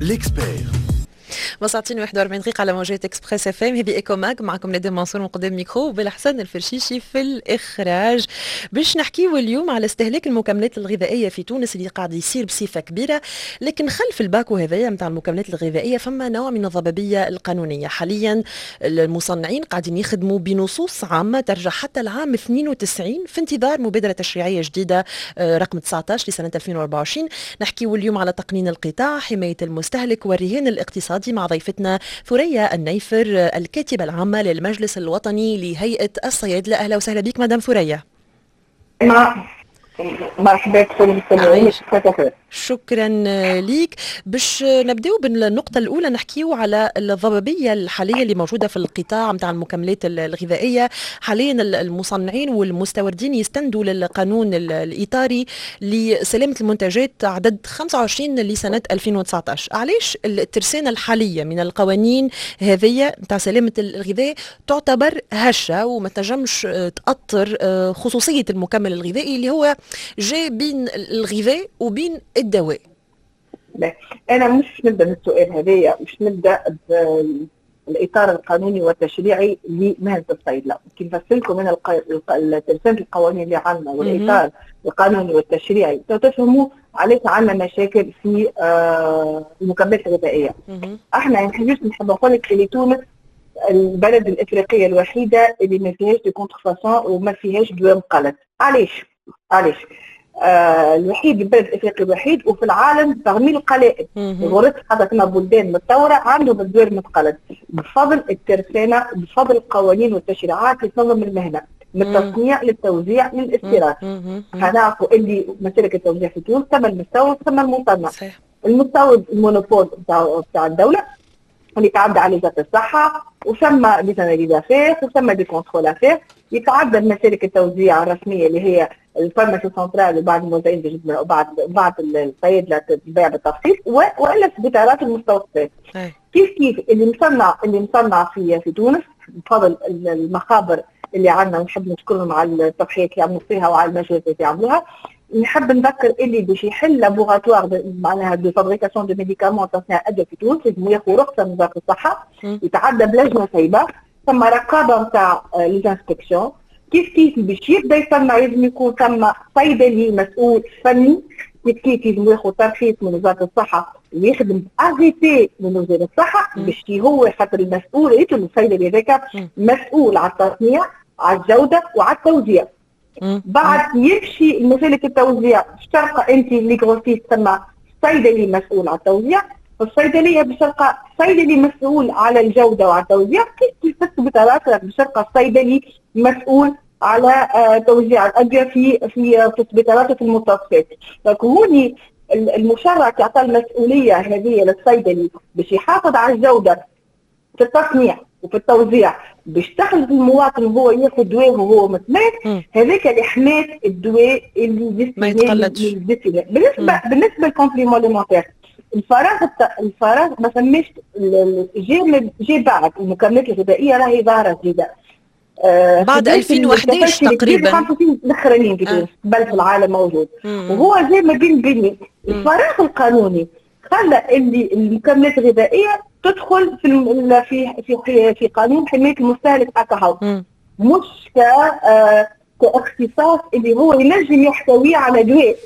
ليكسبير. وساعتين 41 دقيقة على موجات اكسبريس اف ام. هذه ايكو ماك، معكم ندى منصور من قدام ميكرو وبالحسن الفرشيشي في الاخراج. باش نحكيو اليوم على استهلاك المكملات الغذائية في تونس اللي قاعد يصير بصفة كبيرة، لكن خلف الباكو هذايا نتاع المكملات الغذائية فما نوع من الضبابية القانونية. حاليا المصنعين قاعدين يخدموا بنصوص عامة ترجع حتى العام 92 في انتظار مبادرة تشريعية جديدة رقم 19 لسنة 2024. نحكيو اليوم على تقنين القطاع، حماية المستهلك والرهان الاقتصادي مع ضيفتنا ثريا النيفر، الكاتبة العامة للمجلس الوطني لهيئة الصيادلة. أهلا وسهلا بك مدام ثريا. مرحبا بكم. شكرا ليك. باش نبداو بالنقطة الأولى، نحكيو على الضبابية الحالية اللي موجودة في القطاع متاع المكملات الغذائية. حاليا المصنعين والمستوردين يستندوا للقانون الإطاري لسلامة المنتجات عدد 25 لسنة 2019. علاش الترسانة الحالية من القوانين هذه متاع سلامة الغذاء تعتبر هشة وما تنجمش تأطر خصوصية المكمل الغذائي اللي هو جاي بين الغذاء وبين الدواء؟ لا، انا مش نبدا من السؤال هذايا، مش نبدا بالاطار القانوني والتشريعي لمهنه الصيدله. كي نفسركم من ترسانه القوانين اللي عندنا والاطار القانوني والتشريعي تفهموا علاش عندنا مشاكل في المكملات الغذائيه. احنا نحب نقول لك اللي تونس البلد الافريقيه الوحيده اللي ما فيهاش دي كونترفاسون وما فيهاش دواء مقلد. علاش؟ الوحيد، البلد الافريقي الوحيد وفي العالم تغميل القلائد الغرس حتى كما بلدان متطوره عندهم الدواء المتقلد بفضل الترسانه، بفضل القوانين والتشريعات اللي تنظم المهنه من التصنيع للتوزيع للاستيراد. هنعرفوا اللي مسالك التوزيع في تونس ثم المستورد ثم المصنع. المستورد المونوبول بتاع الدوله اللي يتعدى على وزاره الصحه وثم دي تنادي وثم دي كونترول افير. يتعدى مسالك التوزيع الرسميه اللي هي الفارماسي سنترال وبعض الموزعين وبعض الصيادله البيع بالتفصيل والا سبيطارات المستوصفات. كيف اللي مصنع في تونس بفضل المخابر اللي عندنا، ونحب نشكرهم على التضحيات اللي عملوا فيها وعلى المجهودات اللي عملوها. نحب نذكر اللي باش يحل لابوغاتوار معناها دو فابريكاسيون دو ميديكامون تصنيع ادويه في تونس لازم ياخذ رخصه من وزاره الصحه، يتعدى بلجنه طيبه، ثم رقابه نتاع ليزانسبكسيون. كيف باش يبدا يصنع لازم يكون ثم صيدلي مسؤول فني، كيف لازم ياخذ ترخيص من وزاره الصحه ويخدم اريتي من وزاره الصحه باش هو خاطر المسؤول الصيدلي هذاك مسؤول على التصنيع، على الجوده وعلى التوزيع. بعد يمشي مسألة التوزيع بشرقة انت اللي غروسيست ثم صيدلي مسؤول على التوزيع، والصيدلية بشرقة صيدلي مسؤول على الجودة وعلى التوزيع. كيف السبيطارات بشرقة صيدلي مسؤول على توزيع الأدوية في السبيطارات وفي المستوصفات. فهوني المشرع يعطى المسؤولية هذه للصيدلي باش يحافظ على الجودة في التصنيع وفي التوزيع، باش تخلص المواطن وهو ياخذ دواء وهو متماس. هذاك لحماية الدواء اللي ما يتقلدش. بالنسبه للكومبليمون اليمونتير، الفراغ ما سميش جي بعد المكملات الغذائيه راهي ظاهره جديده بعد 2011 تقريبا الاخرانيين في تونس بل في العالم موجود. وهو زي ما بين الفراغ القانوني خلى اللي المكملات الغذائيه تدخل في قانون حمايه المستهلك هكا، مش كاختصاص اللي هو ينجم يحتوي على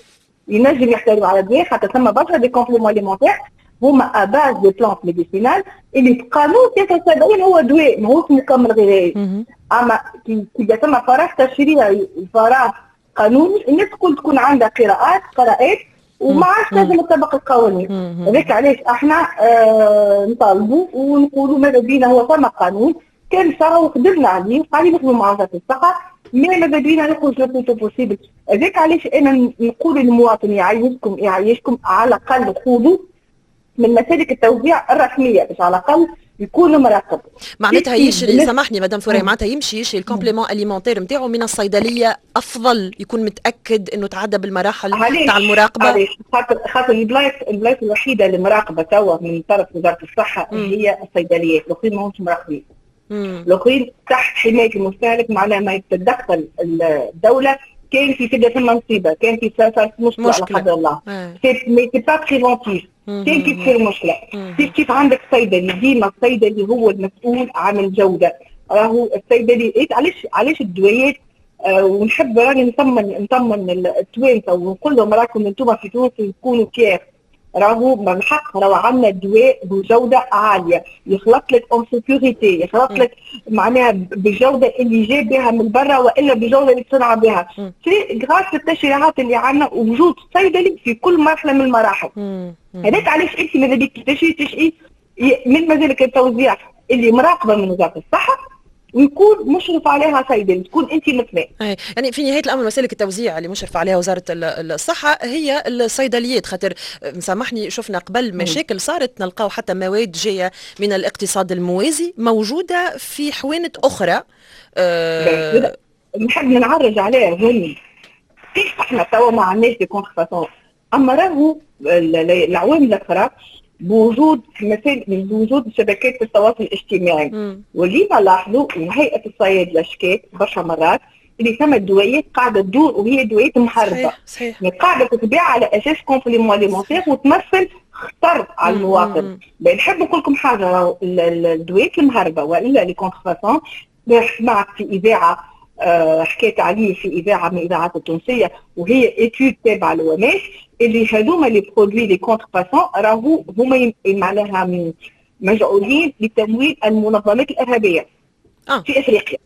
دواء، خاطر ثم برشا دي كومبليمون اليمونتير هما اباز دي بلانت ميديسينال اللي في قانون 73 هو دواء ماهوش مكمل غذائي. اما كي يتم فراغ تشريعي وفراغ قانوني الناس الكل تكون عندها قراءات وما عادش لازم تطبق القوانين. هذاك علاش احنا نطالبوا ونقولوا ماذا بينا هو ثم قانون كان صار وخدمنا عليه وقاعدين نخدموا مع وزاره الصحه، ماذا بينا نخرج لو بلوتو بوسيبل. هذاك علاش انا نقول للمواطن يعيشكم على الاقل خذوا من مسالك التوزيع الرسميه باش على الاقل يكون مراقب. معناتها يشري، سامحني مدام ثريا، معناتها يمشي يشري الكومبليمون اليمونتير نتاعو من الصيدليه افضل، يكون متاكد انه تعدى بالمراحل تاع المراقبه. خاطر البلايص الوحيده اللي مراقبه توا من طرف وزاره الصحه هي الصيدليات، الاخرين ماهمش مراقبين. الاخرين تحت حمايه المستهلك، معناها ما تتدخل الدوله كان في كده في المنصيبه، كان في صارت مشكله لا قدر الله، سي با بريفونتيف، كان كي تصير مشكله. كيف عندك صيدلي، ديما الصيدلي هو المسؤول عن الجوده. راهو الصيدلي علاش الدويات ونحب راني نطمن التوانسه ونقول لهم راكم انتم في تونس تكونوا كيف. راهو من الحق راهو عندنا دواء بجوده عاليه، يخلط لك اون سيكوريتي، يخلط لك معناها بالجوده اللي جاي بها من برا والا بالجوده اللي تصنع بها. في غاس التشريعات اللي عندنا ووجود صيدلي في كل مرحله من المراحل. هذاك علاش انت ماذا بيك تشري من مازالك التوزيع اللي مراقبه من وزاره الصحه ويكون مشرف عليها صيدلي، تكون انت مثله. يعني في نهايه الامر مسالك التوزيع اللي مشرف عليها وزاره الصحه هي الصيدليات، خاطر مسامحني شفنا قبل مشاكل صارت نلقاو حتى مواد جايه من الاقتصاد الموازي موجوده في حوانت اخرى. نحب نعرج عليها هوني كيف احنا توا ما عندناش دي كونترفاسون، اما راهو العوامل الاخرى بوجود بوجود شبكات التواصل الاجتماعي. واللي نلاحظوا هيئه الصيادله شكات برشا مرات اللي ثم الدويات قاعده تدور وهي دويات محربه، صحيح. يعني قاعده تتباع على اساس كومبليمون اليمونتير وتمثل خطر على المواطن. نحب نقول لكم حاجه، الدويات المهربه والا لي كونترفاسون سمعت في اذاعه حكيت عليه في اذاعه من الاذاعات التونسيه وهي ايتود تابعه لوماش اللي هذوما لي برودوي لي كونترفاسون راهو هما معناها مجعولين لتمويل المنظمات الارهابيه في افريقيا.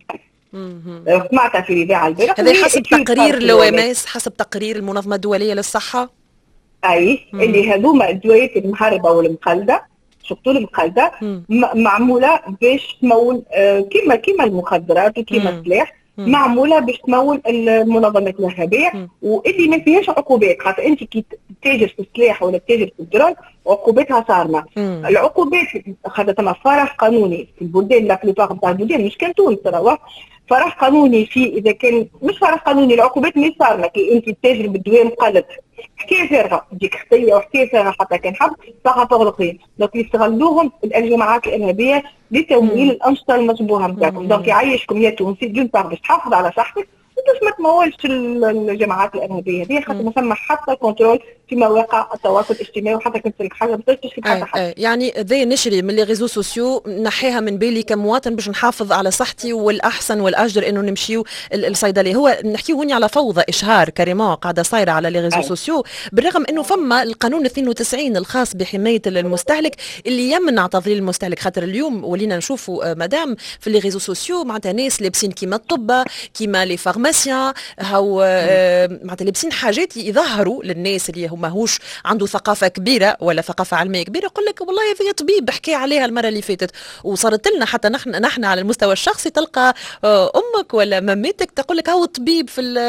سمعتها في الاذاعه البارحه. هذا حسب تقرير لوماس، حسب تقرير المنظمه الدوليه للصحه. اللي هذوما الدويات المهربه والمقلده شفتوا المقلده معموله باش تمول كيما المخدرات وكيما السلاح، معموله باش تمول المنظمات الارهابيه واللي ما فيهاش عقوبات، خاطر انت كي تتاجر في السلاح ولا تتاجر في الدراج عقوباتها صارمه. العقوبات خاطر ثم فراغ قانوني في البلدان لا بلوبار نتاع البلدان، مش كان تونس ترى فراغ قانوني في اذا كان مش فراغ قانوني العقوبات مش صارمه كي انت تتاجر بالدواء مقلد، حكايه فارغه تجيك خطيه وحكايه فارغه حتى كان حب صح فغلقين. دونك يستغلوهم الجماعات الارهابيه لتمويل الانشطه المشبوهه نتاعكم. دونك يعيشكم يا تونسي دون بار باش تحافظ على صحتك باش ما تمولش الجماعات الارهابيه هذه، خاطر ما ثم حتى كنترول في مواقع التواصل الاجتماعي وحتى كنت لك حاجه ما تشري حتى حاجه. يعني ذي نشري من لي ريزو سوسيو نحيها من بالي كمواطن باش نحافظ على صحتي، والاحسن والاجدر انه نمشيو الصيدليه. هو نحكيو هوني على فوضى اشهار كريمون قاعده صايره على لي ريزو سوسيو، بالرغم انه فما القانون 92 الخاص بحمايه المستهلك اللي يمنع تضليل المستهلك. خاطر اليوم ولينا نشوفوا مدام في لي ريزو سوسيو معناتها ناس لابسين كيما الطبه كيما لي فارماسيان هاو معناتها لابسين حاجات يظهروا للناس اللي هو ماهوش عنده ثقافه كبيره ولا ثقافه علميه كبيره، يقول لك والله هذه طبيب حكي عليها المره اللي فاتت. وصارت لنا حتى نحن على المستوى الشخصي تلقى امك ولا مامتك تقول لك هو طبيب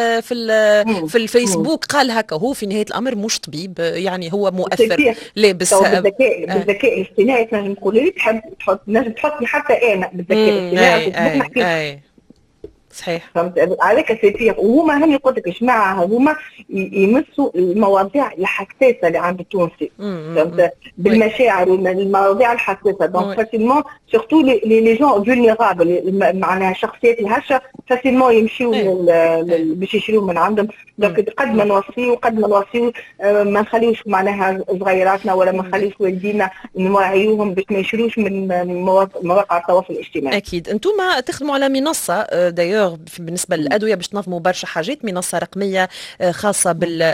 في الفيسبوك قال هكا، هو في نهايه الامر مش طبيب، يعني هو مؤثر لابس بالذكاء الاصطناعي. تنجم تقول لي تحب تحطني حتى انا بالذكاء الاصطناعي صحيح. فهمت عليك سيتير. وهما هم قلت لك جماعه هذوما يمسوا المواضيع الحساسه اللي عند التونسي، فهمت بالمشاعر والمواضيع الحساسه. دونك فاسيلمون سورتو لي جون فولنيرابل معناها الشخصيات الهشه فاسيلمون يمشيو باش يشريو من عندهم. دونك قد ما نوصيو ما نخليوش معناها صغيراتنا ولا ما نخليوش والدينا نوعيوهم باش ما يشروش من مواقع التواصل الاجتماعي. اكيد. انتم تخدموا على منصه دايوغ بالنسبه للادويه باش تنظموا برشا حاجات، منصه رقميه خاصه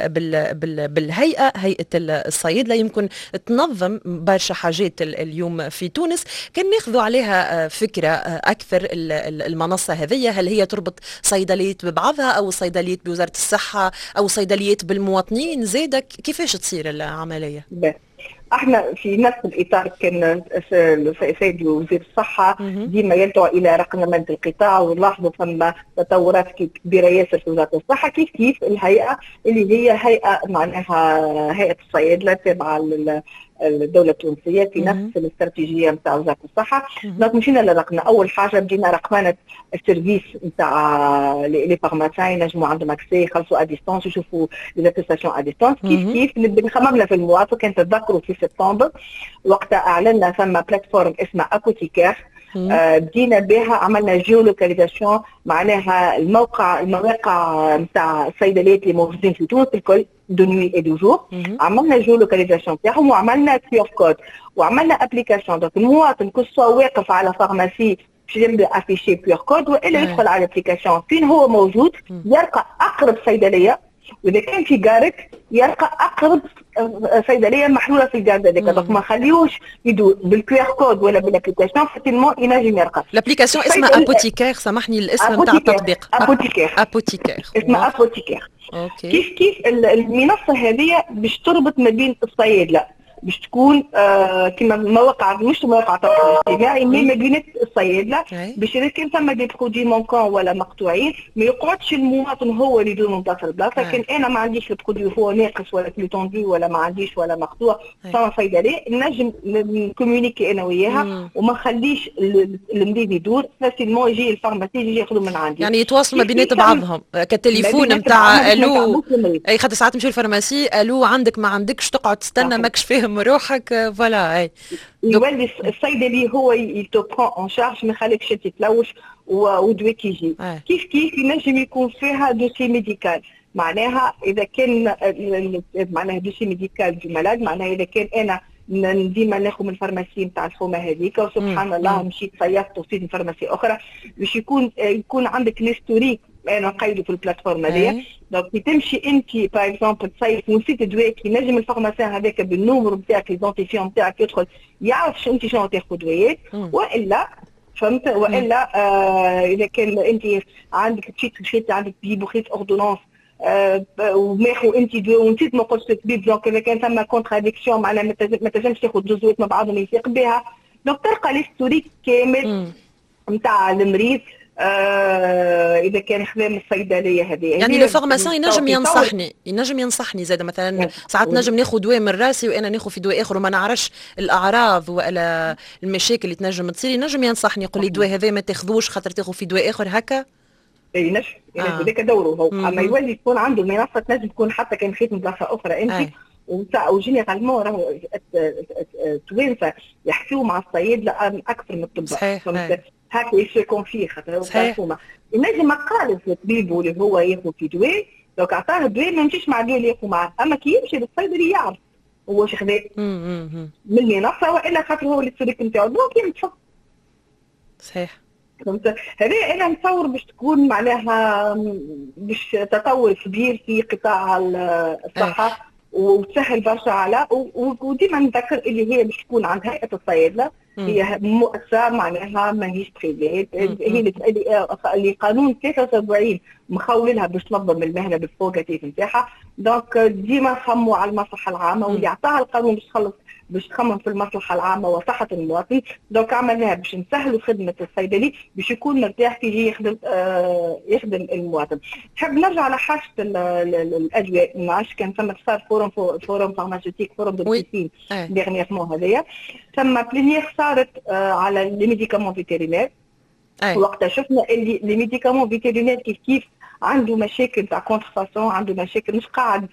بالهيئه الصيدله يمكن تنظم برشا حاجات اليوم في تونس. كان ناخذوا عليها فكره اكثر المنصه هذه، هل هي تربط صيدليات ببعضها او صيدليات بوزاره الصحه او صيدليات بالمواطنين زاده، كيفاش تصير العمليه؟ احنا في نفس الاطار كان السيد وزير الصحه ديما يدعو الى رقمنه القطاع، ونلاحظوا ثم تطورات كبيره ياسر في وزاره الصحه. كيف الهيئه اللي هي هيئه معناها هيئه الصيادله تابعه الدولة التونسية في نفس الاستراتيجية نتاع وزارة الصحة. دونك مشينا لرقمنا. أول حاجة بدينا رقمنة السيرفيس نتاع لي فارماسيان ينجموا عندهم اكسي يخلصوا اديستونس يشوفوا لي بريستاسيون اديستونس. كيف اللي خممنا في المواطن كان تتذكروا في سبتمبر وقتها أعلنا ثم بلاتفورم اسمها أبوتيكير بدينا بها، عملنا جيولوكاليزاسيون، معناها المواقع نتاع الصيدليات اللي موجودين في تونس الكل دو نوي اي دو جور، عملنا جيولوكاليزاسيون تاعهم وعملنا كيو كود وعملنا ابليكاسيون. دونك المواطن كل سوا واقف على فارماسي باش يبدا افيشي كيو كود والا يدخل على الابليكاسيون فين هو موجود، يلقى اقرب صيدليه، واذا كان في جارك يلقى اقرب صيدليه محلوله في الجار هذاك. دونك ما خليوش يدو بالكيو ار كود ولا بالابليكاسيون فاتيلمون ينجم يلقى. الابليكاسيون اسمها ابوتيكير، سامحني الاسم نتاع التطبيق. ابوتيكير اسمها ابوتيكير. اوكي. كيف المنصه هذه باش تربط ما بين الصيادله، باش تكون كما مواقع مش مواقع التواصل الاجتماعي مي ما بين الصيادله، باش اذا كان ثم دي برودوي مونكون ولا مقطوعين ما يقعدش المواطن هو اللي يدور من بلاصه لبلاصه. كان انا ما عنديش البرودوي هو ناقص ولا بلو توندو ولا ما عنديش ولا مقطوع ثم صيدليه نجم نكومونيكي انا وياها وما نخليش المريض يدور فاسيلمون يجي الفارماسي يجي ياخذوا من عندي. يعني يتواصلوا ما بينات بعضهم كالتليفون نتاع الو، اي خاطر ساعات تمشي الفارماسي الو عندك ما عندكش تقعد تستنى ماكش فاهم روحك فوالا. اي يولي الصيدلي هو يتو برون اون شارج ما يخليكش تتلوش ودويك يجي. كيف ينجم يكون فيها دوسي ميديكال، معناها اذا كان معناها دوسي ميديكال دو مالاد، معناها اذا كان انا ديما ناخذ من الفارماسي نتاع الحومه هذيك وسبحان الله مشيت صيفت وصيت من فارماسي اخرى، باش يكون عندك الهيستوريك انا نقيدو في البلاتفورم هذيا. دونك كي تمشي انت باغ اكزومبل تصيف ونسيت دواء كي نجم الفارماسيان هذاك بالنومر نتاعك الايدونتيفيون نتاعك يدخل يعرف انت شنو تاخذ دوايات، والا فهمت، والا اذا كان انت عندك مشيت عندك تجيب خيط اوردونونس وماخو انت دواء ونسيت ما قلتش الطبيب، دونك اذا كان ثم كونتراديكسيون معناها ما تنجمش تاخذ دوزوات مع بعضهم يفيق بها. دونك تلقى الهيستوريك كامل نتاع المريض اذا كان خدام الصيدليه هذه. يعني لو فارماسيان ينجم ينصحني زاد مثلا ساعات نجم ناخذ دواء من راسي وانا ناخذ في دواء اخر وما نعرفش الاعراض ولا المشاكل اللي تنجم تصير، ينجم ينصحني يقول لي الدواء هذا ما تاخذوش خاطر تاخذ في دواء اخر هكا. اي نجم هذاك دوره هو. اما يولي يكون عنده منصه تنجم تكون حتى كان خيط من بلاصه اخرى انت وجينيرالمون راهو التوانسه يحكيوا مع الصيادله اكثر من الطب هكا يشركون فيه خاطر هو ينجم ما قال الطبيب اللي هو ياخذ في دواء، لو عطاه الدواء ما يمشيش مع الدواء اللي ياخذ معاه، اما كي يمشي للصيدلي يعرف هو واش خذا من المنصه والا خاطر هو الهيستوريك نتاعو دونك يمشي. صحيح. فهمت. هذا انا نتصور باش تكون معناها باش تطور كبير في قطاع الصحه وتسهل برشا على وديما نذكر اللي هي باش تكون عند هيئه الصيادله، هي مؤسسه معناها ماهيش بريفيت، هي اللي قانون 73 مخولها باش تنظم المهنه بالفوقاتيف نتاعها. دونك ديما نخموا على المصلحه العامه واللي عطاها القانون باش تخمم في المصلحه العامه وصحه المواطن. دونك عملناها باش نسهلوا خدمه الصيدلي باش يكون مرتاح كي يجي يخدم المواطن. نحب نرجع على حاجه الادويه، ما عادش كان ثم صار فورم فارماسيوتيك فورم دو ميديسين ديرنييرمون هذايا، ثم بلينيير صارت على لي ميديكامون فيتيرينير. وقتها شفنا اللي لي ميديكامون فيتيرينير كيف عنده مشاكل تاع كونترفاسون، عنده مشاكل مش قاعد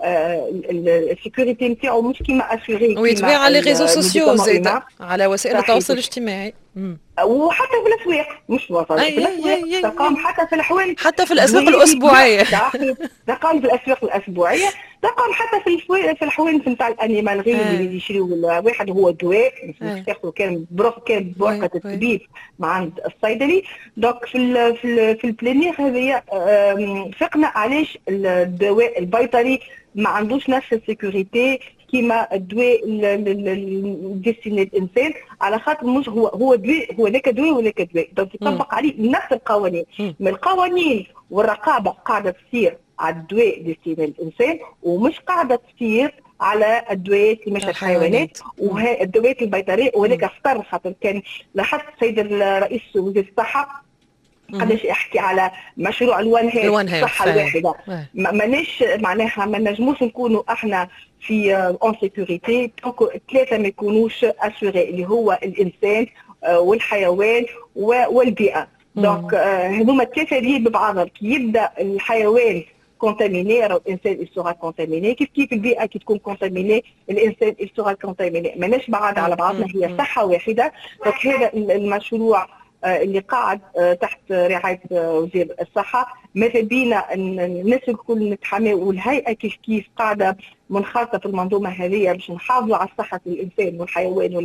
السيكوريتي نتاعو مش كيما اسيغي ويتباع على لي ريزو سوسيو زيد على وسائل التواصل الاجتماعي وحتى في الاسواق مش وصل في الاسواق تلقاهم حتى في الحوانت حتى في الاسواق الاسبوعيه تلقاهم في الاسواق الاسبوعيه تلقاهم حتى في الحوانت نتاع الانيمالغي اللي يشريوا واحد هو دواء ياخذوا كان بورقه الطبيب مع عند الصيدلي. دونك في البلينير هذايا فقنا علاش الدواء البيطري ما عندوش نفس السيكوريتي كيما الدواء ديستيني الانسان، على خاطر مش هو دواء، هو ذاك دواء وذاك دواء. دونك يطبق عليه نفس القوانين. من القوانين والرقابه قاعده تصير على الدواء ديستيني الانسان ومش قاعده تصير على الدويات اللي مش الحيوانات وهي الدويات البيطريه. وهذاك اختار خاطر كان لاحظت السيد الرئيس وزير الصحه قداش يحكي على مشروع الوان هيلث الصحه الواحده. ماناش معناها ما نجموش نكونوا احنا في اون سيكوريتي ثلاثه ما يكونوش اسوري اللي هو الانسان والحيوان والبيئه. دونك هذوما الثلاثه اللي ببعضهم كي يبدا الحيوان كونتاميني، راه الانسان يسوغا كونتاميني، كيف البيئه كي تكون كونتاميني الانسان يسوغا كونتاميني. ماناش بعاد على بعضنا، هي صحه واحده. دونك هذا المشروع اللي قاعد تحت رعايه وزير الصحه، ماذا بينا الناس الكل نتحماو، والهيئه كيف قاعده منخرطه في المنظومه هذه باش نحافظوا على صحه الانسان والحيوان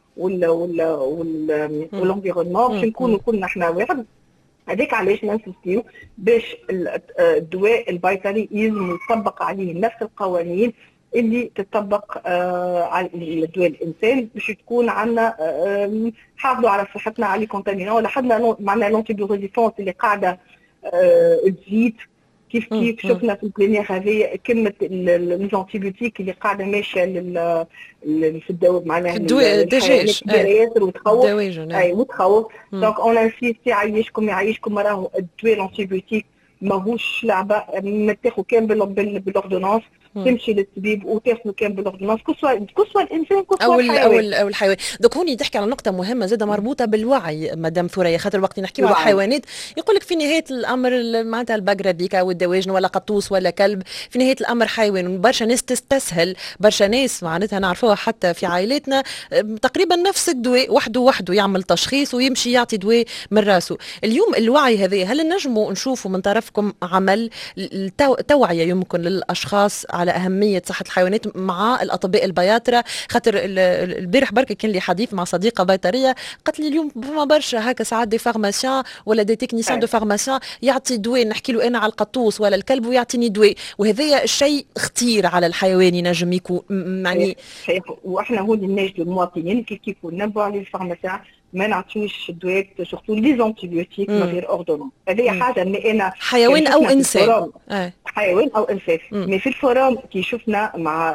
والانفيرونمون، باش نكونوا كلنا احنا واحد. هذاك علاش ننسيو باش الدواء البيطري يلزم يطبق عليه نفس القوانين اللي تطبق على الدواء الانسان، باش تكون عندنا حافظوا على صحتنا، على كونتامينون. ولا حدنا معنا لونتيبيو ريزيستونس اللي قاعده تزيد، كيف شفنا في البلينير هذه كلمه الانتيبيوتيك اللي قاعده ماشيه في الدواء، معناها الدجاج ياسر وتخوف. اي وتخوف. دونك اون انسيستي يعيشكم راهو الدواء الانتيبيوتيك ماهوش لعبه، تاخذ كان بالاوردونانس، تمشي للطبيب وتاخذ كان بالاوردونانس، كسوا الانسان كسوا الحيوان او الحيوان. دوك هوني تحكي على نقطه مهمه زاده مربوطه بالوعي مدام ثريا، خاطر وقت نحكيو على الحيوانات يقول لك في نهايه الامر معناتها البقره بيكا والدواجن ولا قطوس ولا كلب، في نهايه الامر حيوان. برشا ناس تستسهل، برشا ناس معناتها نعرفوها حتى في عائلاتنا تقريبا نفس الدواء وحده يعمل تشخيص ويمشي يعطي دواء من راسه. اليوم الوعي هذا هل نجموا نشوفوا من طرفكم عمل توعيه يمكن للاشخاص على أهمية صحة الحيوانات مع الأطباء البياطرة؟ خاطر البارح بركة كان لي حديث مع صديقة بيطرية قالت لي اليوم فما برشا هكا ساعات دي فارماسيان ولا دي تكنيسيان دو فارماسيان يعطي دواء، نحكي له أنا على القطوس ولا الكلب ويعطيني دواء، وهذا الشيء خطير على الحيوان ينجم يكون يعني. وإحنا هون نناشدوا المواطنين كيف ننبهوا على الفارماسيان ما نعطيوش الدواء سورتو لي زونتيبيوتيك من غير اوردونون. هذه حاجه اللي انا حيوان او انسان، حيوان او انسان. مي في الفورم كي شفنا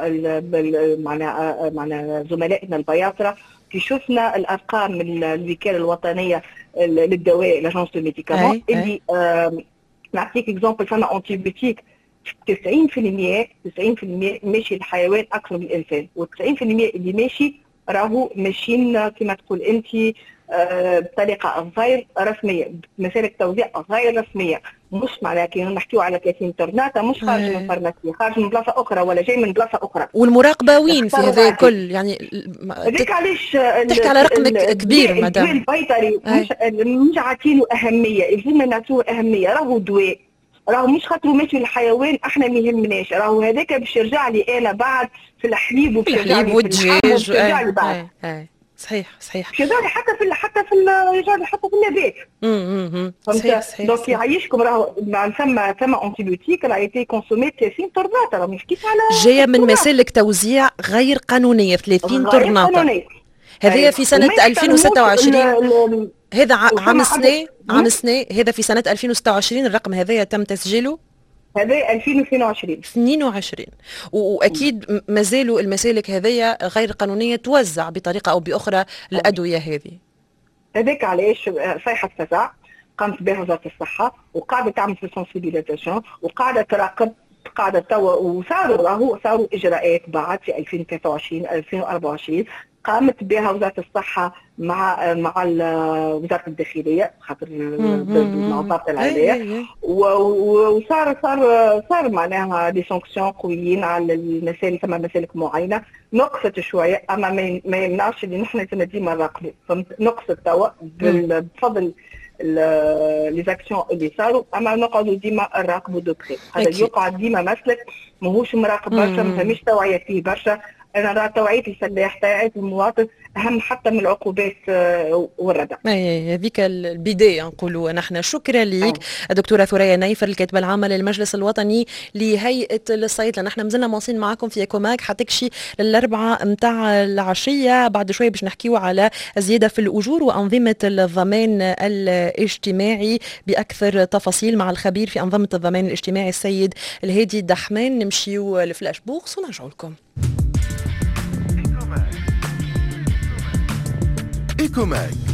مع زملائنا البياطره، كي شفنا الارقام من الوكاله الوطنيه للدواء لاجونس دو ميديكامون اللي نعطيك اكزومبل، فما انتيبيوتيك 90% ماشي الحيوان اكثر من الانسان، و90% اللي ماشي راهو ماشيين كما تقول انت بطريقه غير رسميه، مسالك توزيع غير رسميه. مش معناها كي نحكيو على 30 طرناطه مش خارج من فارماسي، خارج من بلاصه اخرى ولا جاي من بلاصه اخرى. والمراقبه وين في هذا الكل؟ يعني هذيك علاش تحكي على رقم كبير مدام. البيطري مش عاطينه اهميه، يلزمنا نعطيوه اهميه. راهو دواء، راهو مش خاطرو ماشي الحيوان احنا ما يهمناش، راهو هذاك باش يرجع لي انا بعد في الحليب وباش يرجع لي في يرجع لي بعد. صحيح باش يرجع لي حتى في يرجع لي حتى في النبات. صحيح. دونك يعيشكم راهو ثم انتيبيوتيك راه يتي كونسومي 30 طرناطه، راه مش كيف على جايه من مسالك توزيع غير قانونيه 30 طرناطه. هذه في سنه 2026. هذا عام سنة هذا في سنة 2026 الرقم هذا تم تسجيله؟ هذا 2022. واكيد مازالوا المسالك هذه غير قانونيه توزع بطريقه او باخرى الادويه هذه. هذاك علاش صيحه فزع قامت بها وزاره الصحه، وقاعده تعمل في السنسيبيليزاسيون، وقاعده تراقب، قاعده توا وصاروا اجراءات بعد في 2023 2024 قامت بها وزاره الصحه مع وزاره الداخليه، خاطر مع وزاره العدليه، وصار معناها دي سانكسيون قويين على المسالك، ثم مسالك معينه نقصت شويه، اما ما يمنعش اللي نحن ديما نراقبوا. نقصت توا بفضل لي زاكسيون اللي صاروا، اما نقعدوا ديما نراقبوا دو بري. هذا يقعد ديما مسلك ماهوش مراقب برشا، ما فماش توعيه فيه برشا. انا راه توعيه الفلاح توعيه المواطن اهم حتى من العقوبات والردع. هذيك البدايه نقولوا نحن. شكرا لك الدكتوره ثريا نيفر الكاتبه العامه للمجلس الوطني لهيئه الصيدله. نحن مازلنا مواصلين معكم في ايكوماك حتكشي للاربعه نتاع العشيه. بعد شوي باش نحكيو على زياده في الاجور وانظمه الضمان الاجتماعي باكثر تفاصيل مع الخبير في انظمه الضمان الاجتماعي السيد الهادي الدحمان. نمشيو لفلاش بوكس ونرجعوا لكم. إيكوماك